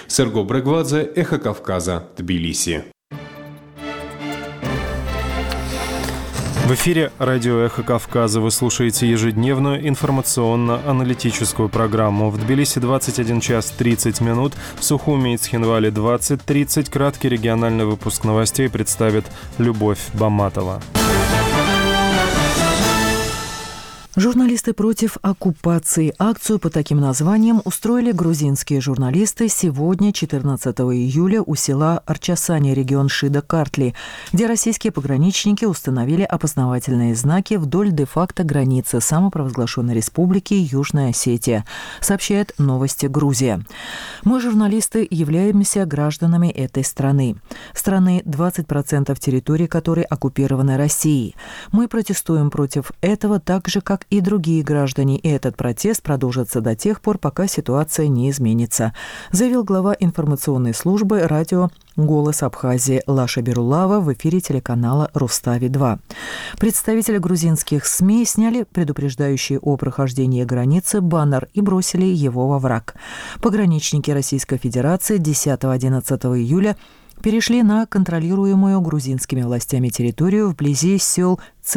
Серго Брегвадзе, Эхо Кавказа, Тбилиси. В эфире радио «Эхо Кавказа». Вы слушаете ежедневную информационно-аналитическую программу. В Тбилиси 21 час 30 минут, в Сухуми и Цхинвале 20:30. Краткий региональный выпуск новостей представит Любовь Баматова. Журналисты против оккупации. Акцию по таким названиям устроили грузинские журналисты сегодня, 14 июля, у села Арчасани, регион Шида-Картли, где российские пограничники установили опознавательные знаки вдоль де-факто границы самопровозглашенной республики Южная Осетия, сообщает «Новости Грузия». Мы, журналисты, являемся гражданами этой страны. Страны, 20% территории которой оккупированы Россией. Мы протестуем против этого так же, как и другие граждане, и этот протест продолжится до тех пор, пока ситуация не изменится, заявил глава информационной службы радио «Голос Абхазии» Лаша Берулава в эфире телеканала «Рустави-2». Представители грузинских СМИ сняли предупреждающий о прохождении границы баннер и бросили его во враг. Пограничники Российской Федерации 10-11 июля перешли на контролируемую грузинскими властями территорию вблизи сел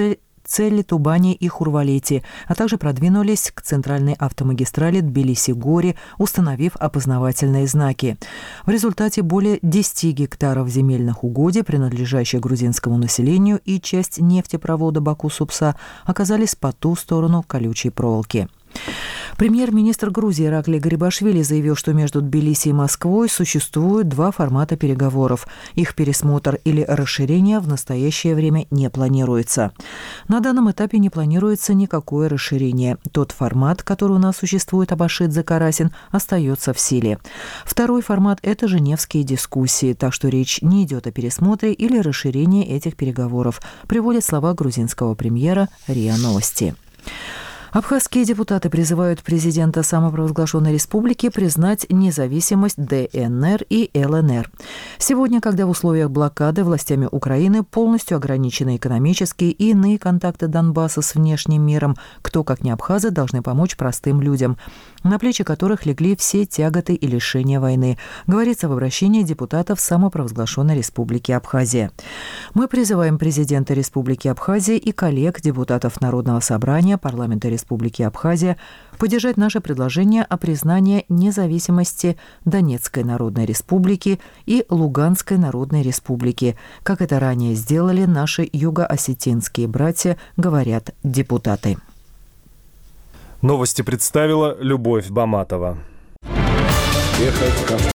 Цели, Тубани и Хурвалети, а также продвинулись к центральной автомагистрали Тбилиси-Гори, установив опознавательные знаки. В результате более 10 гектаров земельных угодий, принадлежащих грузинскому населению, и часть нефтепровода Баку-Супса оказались по ту сторону колючей проволоки. Премьер-министр Грузии Иракли Гарибашвили заявил, что между Тбилиси и Москвой существуют два формата переговоров. Их пересмотр или расширение в настоящее время не планируется. На данном этапе не планируется никакое расширение. Тот формат, который у нас существует, Абашидзе-Карасин, остается в силе. Второй формат – это женевские дискуссии, так что речь не идет о пересмотре или расширении этих переговоров, приводят слова грузинского премьера РИА Новости. Абхазские депутаты призывают президента самопровозглашенной республики признать независимость ДНР и ЛНР. Сегодня, когда в условиях блокады властями Украины полностью ограничены экономические и иные контакты Донбасса с внешним миром, кто, как не абхазы, должны помочь простым людям, на плечи которых легли все тяготы и лишения войны, говорится в обращении депутатов самопровозглашенной республики Абхазия. Мы призываем президента Республики Абхазия и коллег, депутатов Народного собрания, парламента Республики Абхазия поддержать наше предложение о признании независимости Донецкой Народной Республики и Луганской Народной Республики, как это ранее сделали наши юго-осетинские братья, говорят депутаты. Новости представила Любовь Баматова.